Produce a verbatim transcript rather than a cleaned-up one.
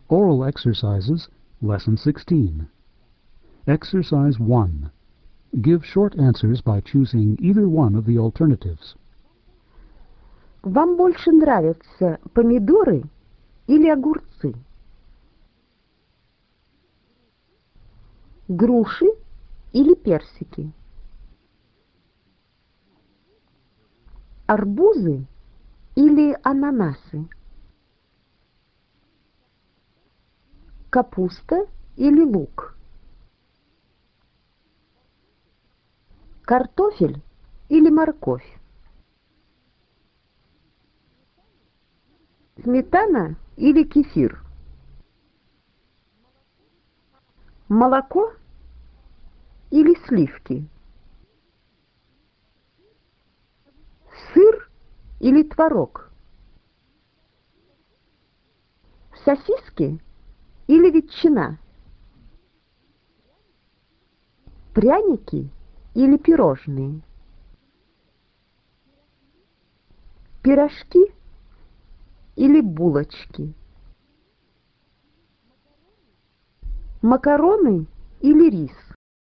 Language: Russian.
Oral Exercises, Lesson sixteen. Exercise one. Give short answers by choosing either one of the alternatives. Вам больше нравятся помидоры или огурцы? Груши или персики? Арбузы или ананасы? Капуста или лук? Картофель или морковь? Сметана или кефир? Молоко или сливки? Сыр или творог? Сосиски или ветчина? Пряники или пирожные? Пирожки или булочки? Макароны или рис?